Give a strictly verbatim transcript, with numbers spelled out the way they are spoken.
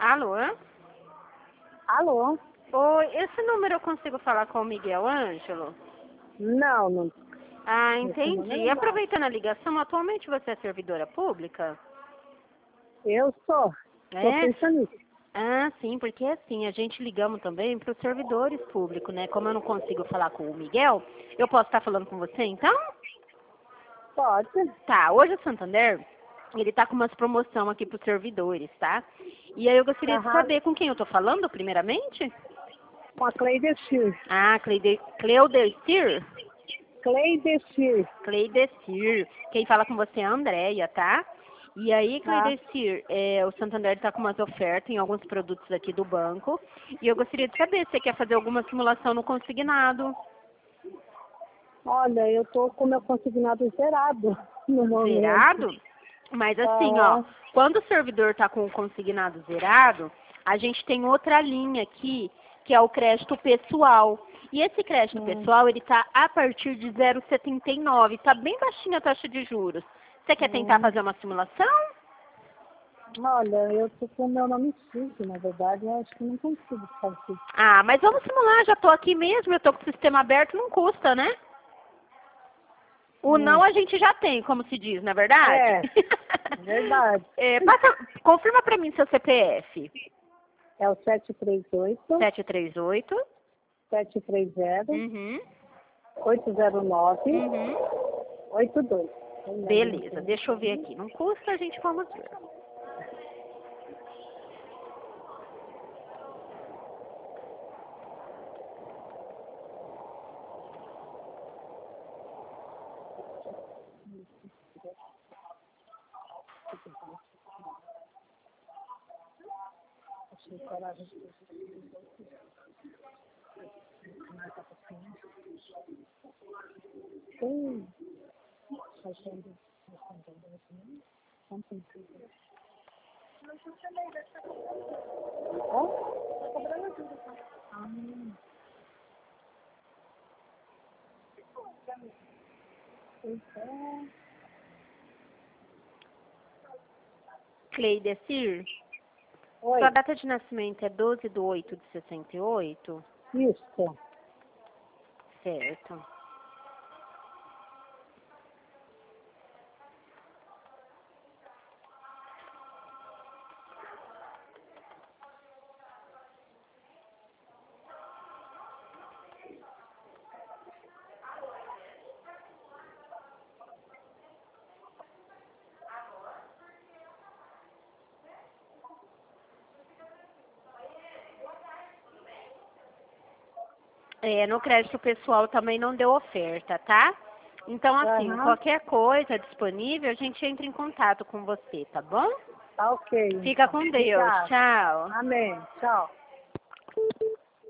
Alô? Alô? Oi, esse número eu consigo falar com o Miguel Ângelo? Não, não. Ah, Esse entendi. número E não. aproveitando a ligação, atualmente você é servidora pública? Eu sou. Sou É? pensionista. Ah, sim, porque assim, a gente ligamos também para os servidores públicos, né? Como eu não consigo falar com o Miguel, eu posso estar falando com você, então? Pode. Tá, hoje o Santander, ele tá com umas promoção aqui para os servidores, tá? E aí eu gostaria de Aham. saber com quem eu tô falando, primeiramente? Com a Cleidecir. Ah, Cleide... Cleudecir? Cleidecir. Cleidecir. Quem fala com você é a Andréia, tá? E aí, Tá. Cleidecir, é, o Santander está com umas ofertas em alguns produtos aqui do banco. E eu gostaria de saber se você quer fazer alguma simulação no consignado. Olha, eu tô com meu consignado zerado no momento. Zerado? Mas assim, ó, Ah, quando o servidor está com o consignado zerado, a gente tem outra linha aqui, que é o crédito pessoal. E esse crédito hum, pessoal, ele está a partir de zero vírgula setenta e nove. Está bem baixinha a taxa de juros. Você quer tentar hum. fazer uma simulação? Olha, eu tô com o meu nome sujo, na verdade, eu acho que não consigo fazer. Ah, mas vamos simular, já estou aqui mesmo, eu estou com o sistema aberto, não custa, né? O Hum. não a gente já tem, como se diz, não é verdade? É, verdade. É, passa, confirma para mim seu C P F. É o sete três oito, sete três oito. sete três zero, Uhum. oito zero nove, Uhum. oito dois. Beleza, deixa eu ver aqui. Não custa, a gente vamos ver. Sim. Cleidecir, Oi, sua data de nascimento é doze de oito de sessenta e oito? isso. Certo. É, no crédito pessoal também não deu oferta, tá? Então, assim, Aham. qualquer coisa disponível, a gente entra em contato com você, tá bom? Tá ok, Fica então. com Deus. Obrigada. Tchau. Amém. Tchau.